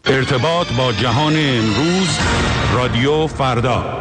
ارتباط با جهان امروز، رادیو فردا.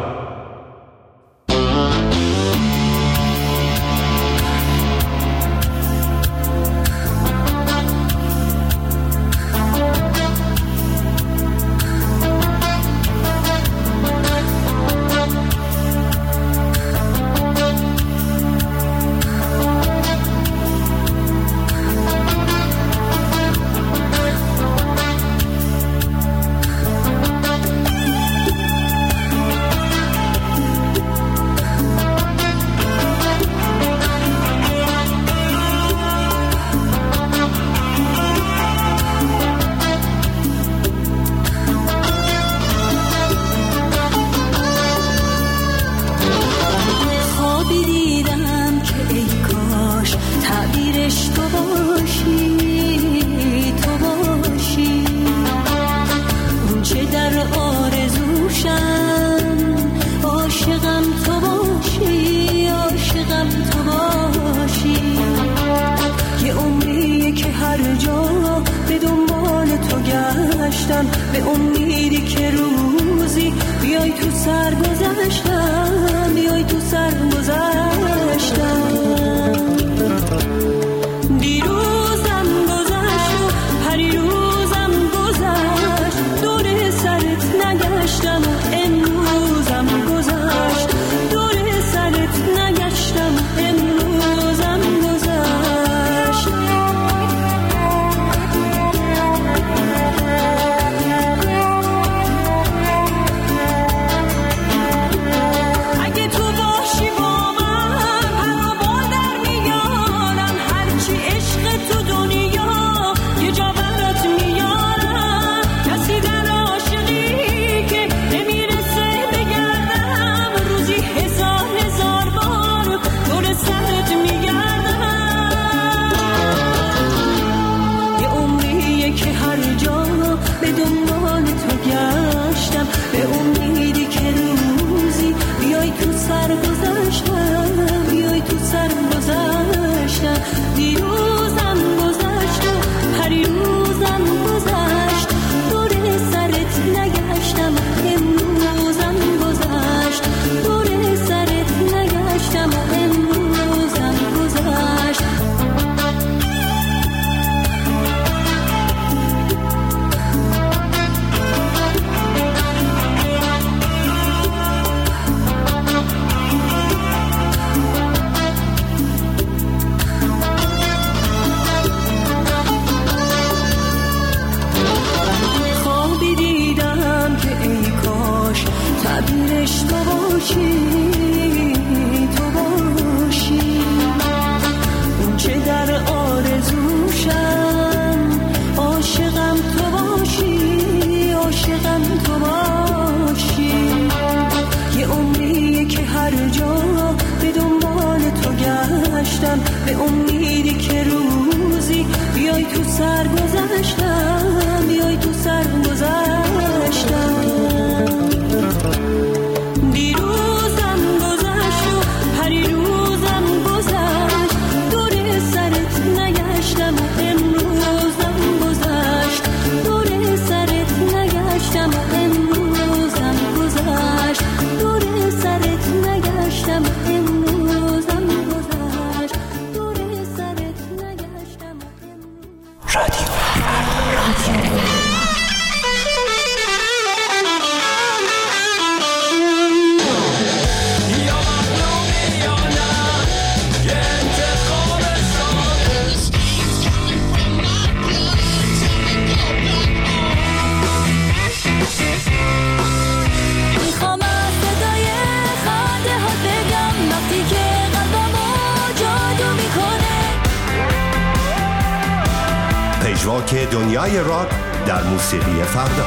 پژواک دنیای راک در موسیقی فردا.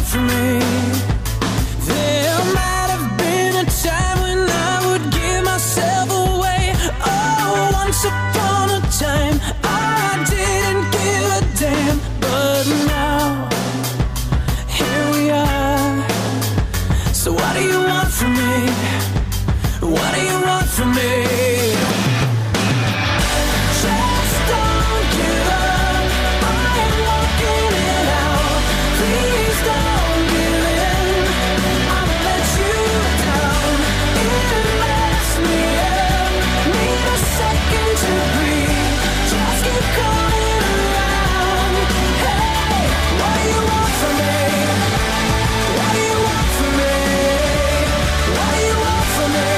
from me? There might have been a time when I would give myself away. Oh, once upon a time I didn't give a damn. But now, here we are. So what do you want from me? What do you want from me? Just don't give up. I am walking it out. Please don't give in. I'll let you down. It messed me up. Need a second to breathe. Just keep coming around. Hey, what do you want from me? What do you want from me? What do you want from me?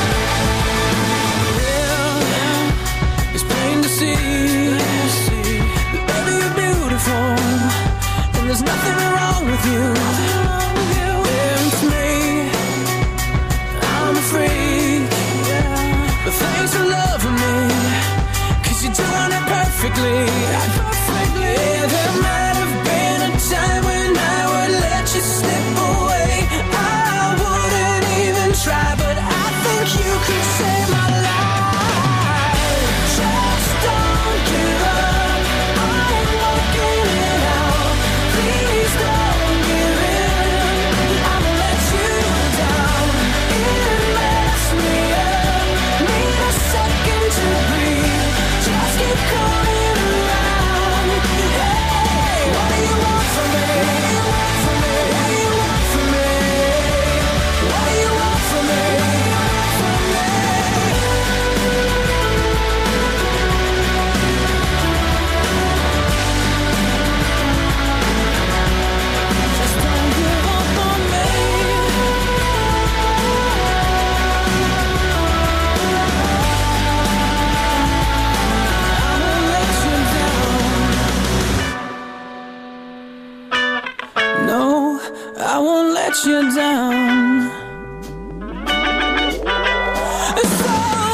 Yeah, it's plain to see that baby you're beautiful, and there's nothing wrong with you. Yeah, it's me, I'm a freak, but thanks for loving me, 'cause you're doing it perfectly. Yeah, there might have been a time when I would let you slip away. I wouldn't even try, but I think you could save my life. Just don't give up. I'm working it out. Please don't give in. I'll let you down. It messed me up. Need a second to breathe. Just keep coming around. Hey, what do you want from me? What do you want from me? What do you want from me? From me? Just don't give up on me. I won't let you down. No, I won't let you down. So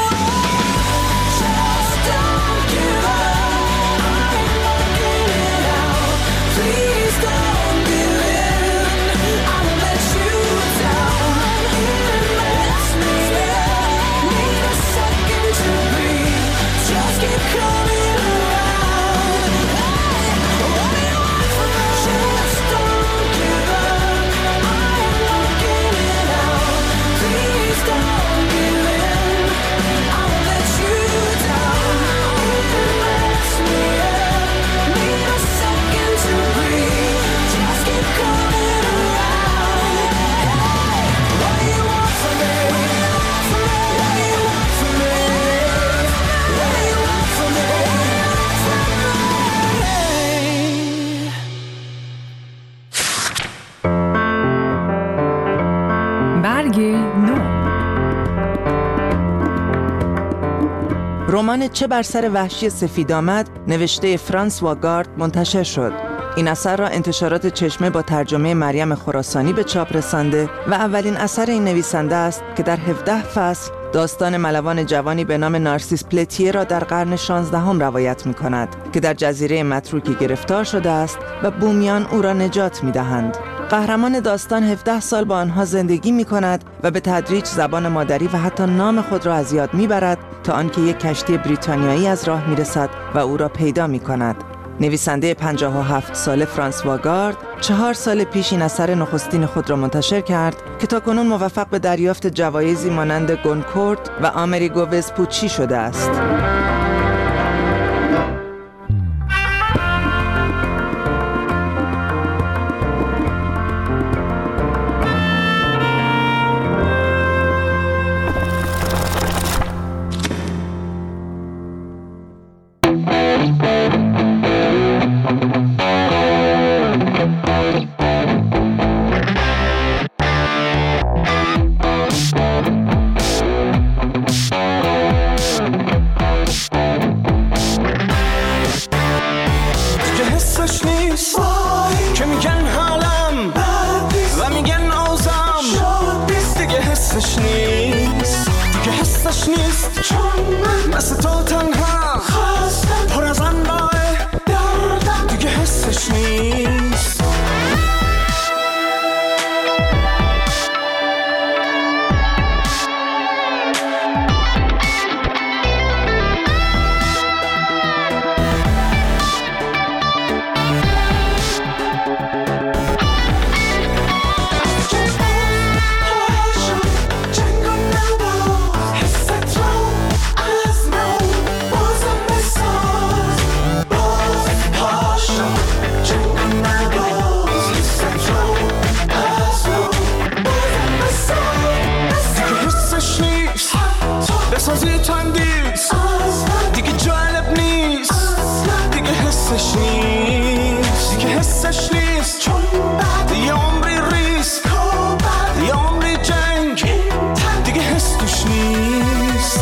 just don't give up. I'm working it out. Please don't give in. I won't let you down. It messed me up. Need a second to breathe. Just keep coming around. Hey, what do you want from me? Just don't give up. I'm working it out. Please don't give in. I won't let you down. It messed me up. Need a second to breathe. Just keep coming around. Hey, what do you want from me? What do you want from me? What do you want from me? برگ نو. رمان چه بر سر وحشی سفید آمد نوشته فرانسوا گارد منتشر شد. این اثر را انتشارات چشمه با ترجمه مریم خراسانی به چاپ رسانده و اولین اثر این نویسنده است که در 17 فصل داستان ملوان جوانی به نام نارسیس پلتیه را در قرن 16 روایت می کند که در جزیره متروکی گرفتار شده است و بومیان او را نجات می دهند. قهرمان داستان 17 سال با آنها زندگی می کند و به تدریج زبان مادری و حتی نام خود را از یاد می برد تا آنکه یک کشتی بریتانیایی از راه می رسد و او را پیدا می کند. نویسنده 57 ساله فرانسوا گارد 4 سال پیش این اثر نخستین خود را منتشر کرد که تاکنون موفق به دریافت جوایزی مانند گونکورد و آمریگو وسپوچی شده است. حسش نیست دیگه حسش نیست چون بعد یه عمری ریسک یه عمری جنگ دیگه حس توش نیست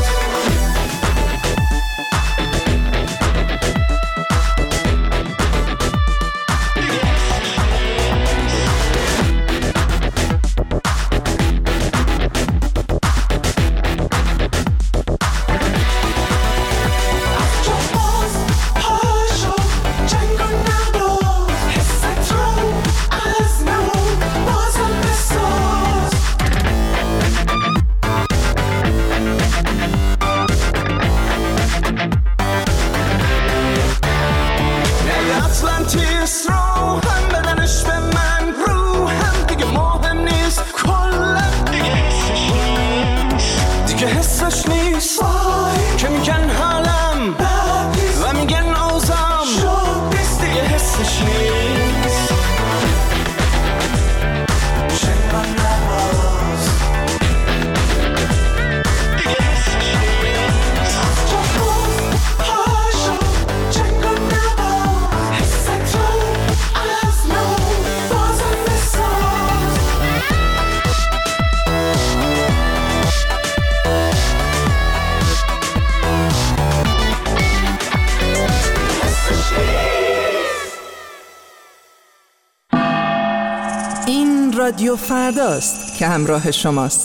رادیو فرداست که همراه شماست.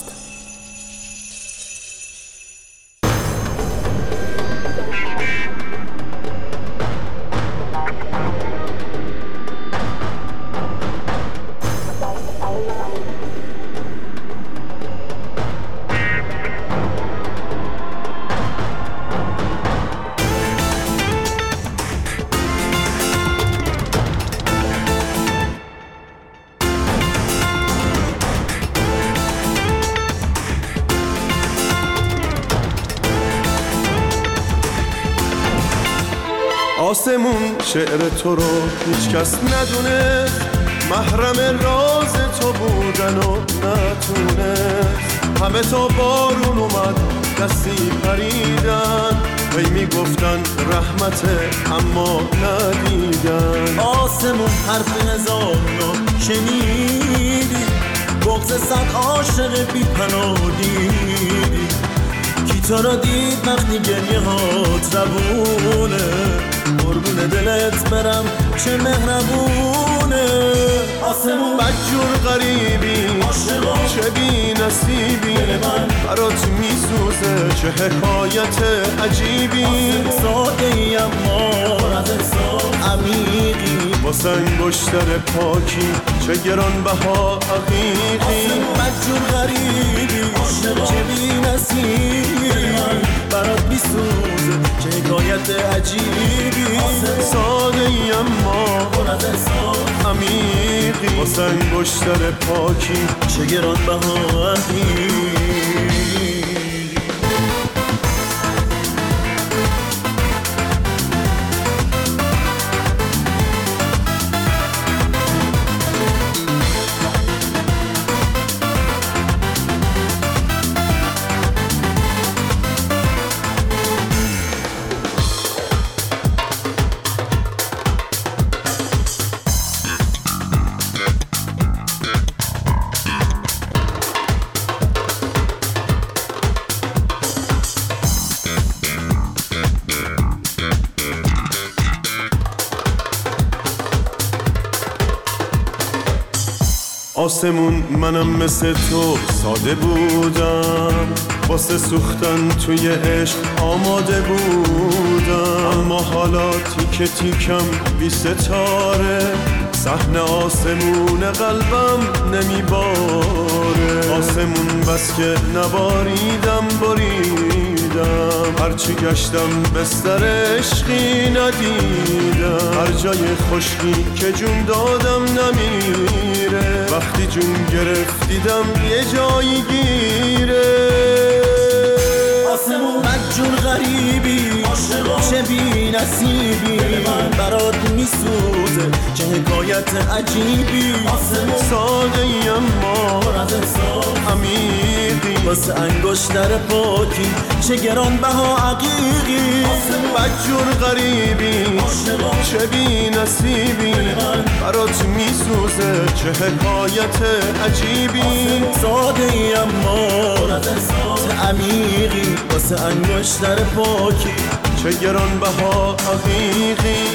آسمون شعر تو رو هیچ کس ندونه، محرم راز تو بودن و نتونست. همه تا بارون اومد دستی پریدن، هی میگفتن رحمته اما ندیدن. آسمون حرف هزار رو شنیدی، بغض صد عاشق بی پناه دیدی. کی تو رو دید وقتی گریه هات روونه، قربون دلت برم چه مهربونه. آسمون بدجور غریبی چه بی نصیبی، برات میسوزه چه حکایت عجیبی. ساده ای اما عمیقی، واسه انگشتر پاکی چه گرانبها عقیقی. بدجور غریبی چه بی نصیبی، برات میسوزه چه حکایت عجیبی. ساده ای اما عمیقی، واسه انگشتر پاکی چه گرانبها عقیقی. آسمون منم مثل تو ساده بودم، واسه سوختن توی عشق آماده بودم. اما حالا تیکه تیکم بی ستاره، صحنه آسمون قلبم نمیباره. آسمون بس که نباریدم بریدم، هرچی گشتم بستر عشقی ندیدم. هر جای خشکی که جون دادم نمیره، وقتی جون گرفت دیدم یه جایی گیره. آسمون بدجور غریبی چه بی نصیبی، برات میسوزه چه حکایت عجیبی. ساده ای اما عمیقی، واسه انگشتر پاکی چه گرانبها عقیقی. بدجور غریبی چه چه بی نصیبی برات میسوزه چه حکایت عجیبی ساده ای اما عمیقی واسه انگشتر پاکی چه گرانبها حقیقی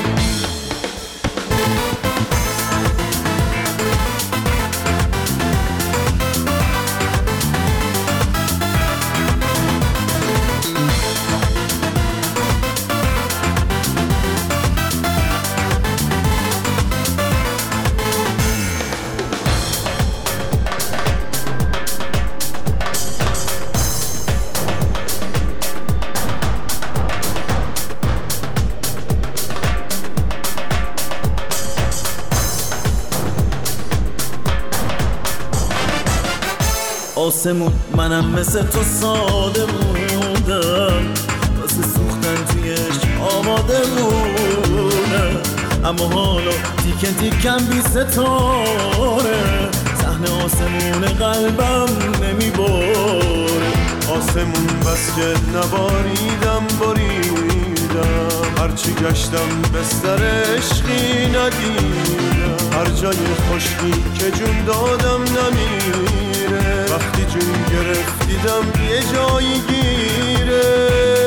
آسمون منم مثل تو ساده بودم واسه سوختن تویش آماده بودم اما حالا تیکن تیکن بی ستاره صحنه آسمون قلبم نمیباره آسمون بس که نباریدم باریدم هرچی گشتم بستر عشقی ندیدم هر جای خشکی که جون دادم نمیره وقتی جون گرفت دیدم یه جایی گیره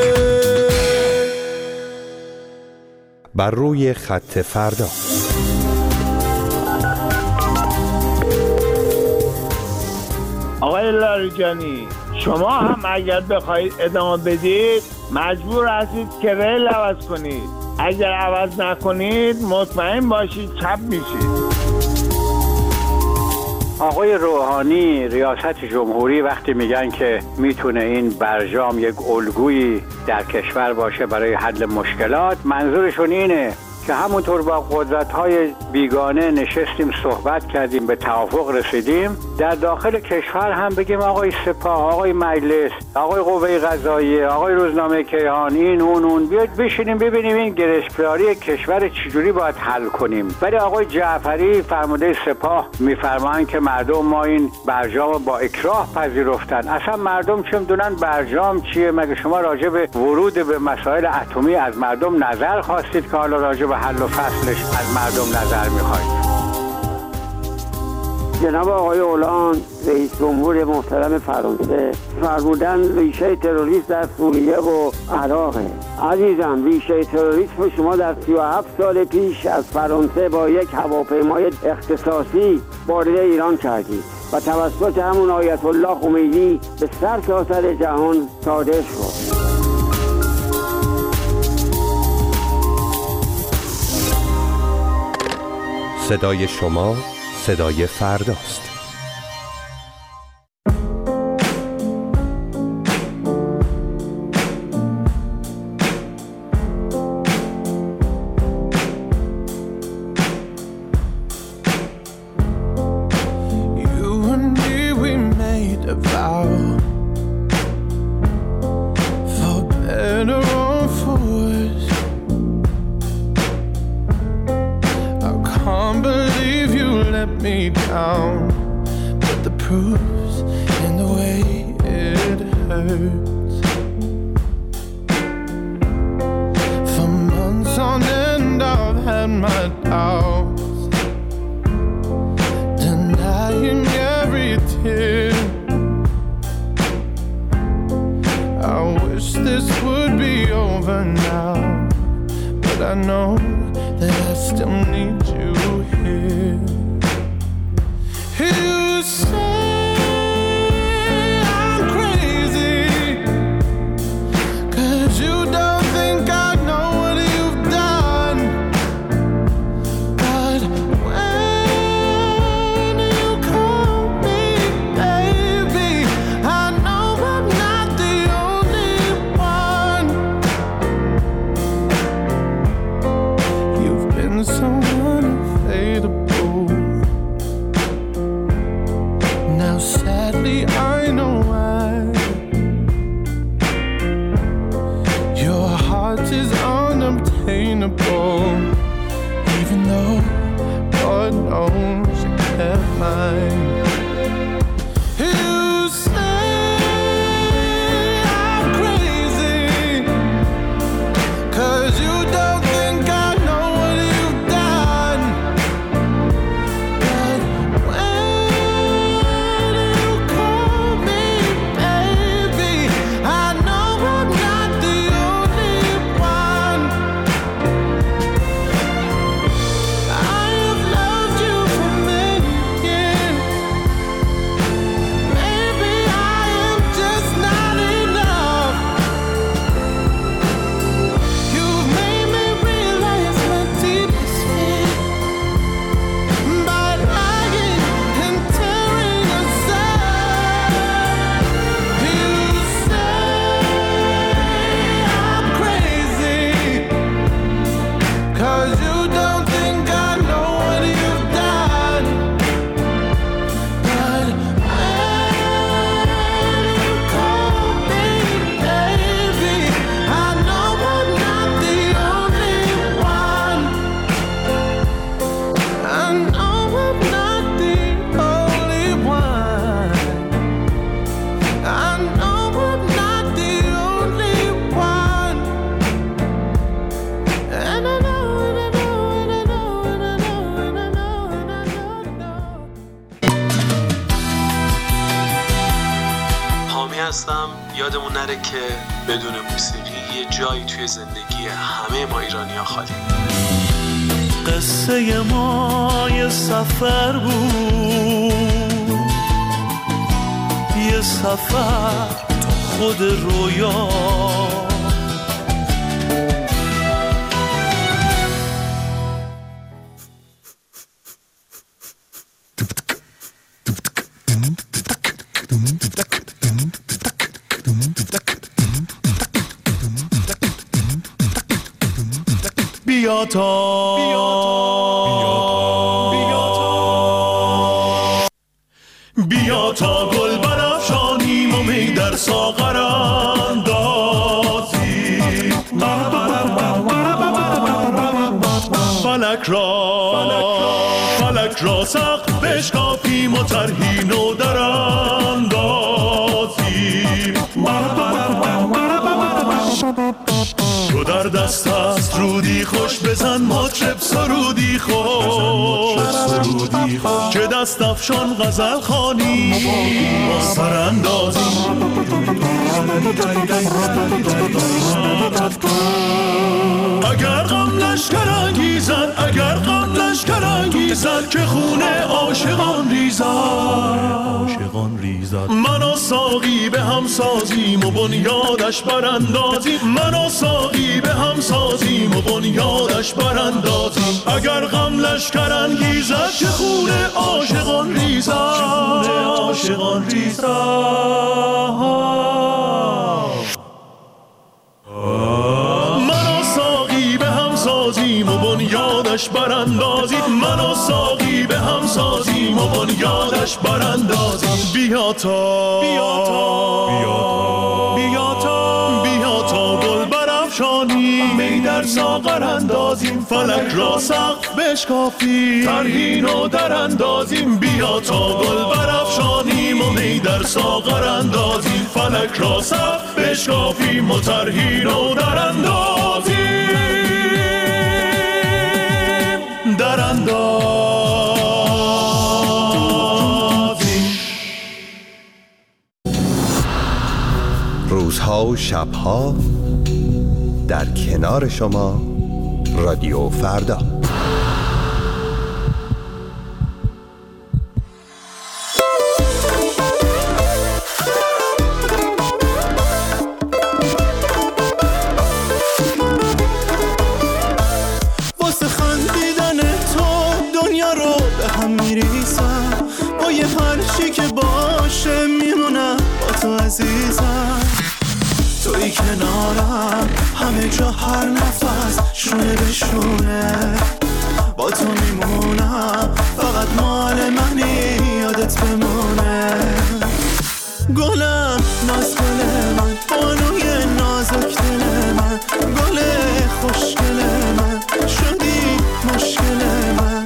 بر روی خط فردا. آقای لاریجانی شما هم اگر بخواید ادامه بدید مجبور هستید که ریل عوض کنید. اگر عوض نکنید مطمئن باشید چپ میشید. آقای روحانی ریاست جمهوری وقتی میگن که میتونه این برجام یک الگویی در کشور باشه برای حل مشکلات، منظورشون اینه که همونطور با قدرت‌های بیگانه نشستیم صحبت کردیم به توافق رسیدیم، در داخل کشور هم بگیم آقای سپاه، آقای مجلس، آقای قوه قضاییه، آقای روزنامه کیهان، این اون بیاید بشینیم ببینیم این گرفتاری کشور چجوری باید حل کنیم. ولی آقای جعفری فرمانده سپاه میفرمایند که مردم ما این برجام با اکراه پذیرفتن. اصلا مردم چه میدونن برجام چیه؟ مگه شما راجع به ورود به مسائل اتمی از مردم نظر خواستید که حالا راجع به حل و فصلش از مردم نظر میخواید؟ جناب آقای اولان رئیس جمهور محترم فرانسه فرمودن ریشه تروریسم در سوریه و عراقه. عزیزم ریشه تروریسم شما در 37 سال پیش از فرانسه با یک هواپیمای اختصاصی وارد ایران کردید و توسط همون آیت الله خمینی به سرتاسر جهان صادر شد. صدای شما صدای فرداست. Cause you don't think I know what میخواستم یادمون نره که بدون موسیقی یه جایی توی زندگی همه ما ایرانی‌ها خالی. قصه ما یه سفر بود، یه سفر تو خود رویا. بیا تا گل برافشانیم و می در ساغر اندازیم، فلک را سقف بشکافیم و طرحی نو در اندازیم. تو در دست است رودی خوش، بزن مطرب سرودی خوش، که دست افشان غزل خوانی با سر اندازی. اگر غم لشکر انگیزد، اگر غم لشکر انگیزد، که خونه عاشقان ریزد، من و ساقی به هم سازیم و بنیادش براندازیم، من و ساقی به هم سازیم و بنیادش براندازیم. اگر غم لشکر انگیزد، که خونه عاشقان ریزد، من و ساقی به هم سازیم و بنیادش براندازیم، من و ساقی به هم سازیم و بنیادش براندازیم. بیا تا گل برافشانیم، می در ساغر اندازیم، فلک را سقف بشکافیم، طرحی نو در اندازیم. بیا تا گل برافشانیم و می در ساغر اندازیم، فلک را سقف بشکافیم و طرحی نو در اندازیم، در اندازیم. روزها و شبها در کنار شما رادیو فردا. واسه خندیدن تو دنیا رو به هم میریزم، با یه هرچی که باشه میمونم با تو عزیزم. توی کنارم همه جا هر نفس شونه به شونه، با تو میمونم فقط مال منی یادت بمونه. گلم ناز گل من، بانوی نازک دل من، گل خوشگل من، شدی مشکل من.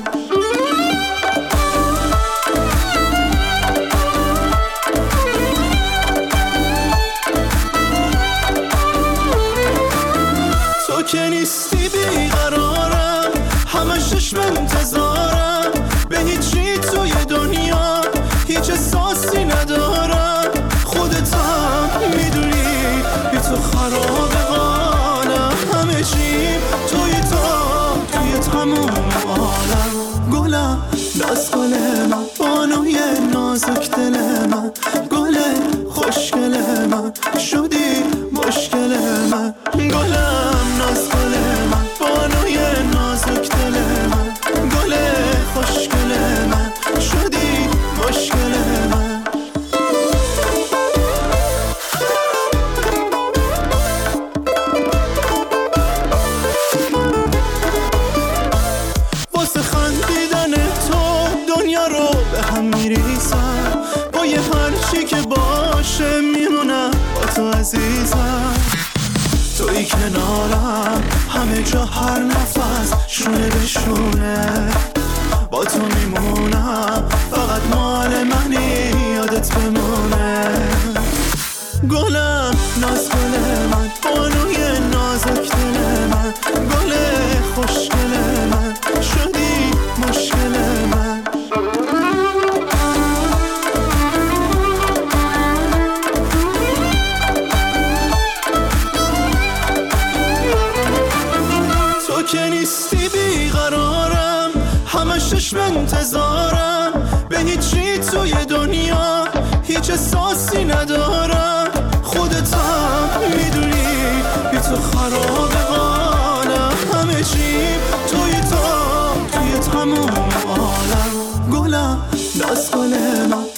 تو که نیستی بیقرارم، همه چشم انتظارم، به هیچی توی دنیا هیچ احساسی ندارم. خودت هم میدونی بی تو خراب قالم، همه چی توی تموم عالم. گلم ناز گل من، بانوی نازک دل من، گل خوشگل من، شدی مشکل من. گلم ناز گل من، بانوی نازک دل من، گل خوشگل من، شدی مشکل من. واسه خندیدن تو دنیا رو به هم میریزم، با یه هرچی که باشه میمونم با تو عزیزم. توی کنارم همه جا هر نفس شونه به شونه، با تو میمونم فقط مال منی یادت بمونه. گلم ناز گل من، بانوی نازک دل من، گل خوشگل من، شدی مشکل من. نیستی بیقرارم، همش چشم انتظارم، به هیچی توی دنیا هیچ احساسی ندارم. خودت هم میدونی بی تو خراب حالم، همه چی توی تموم عالم. گلم دست گل من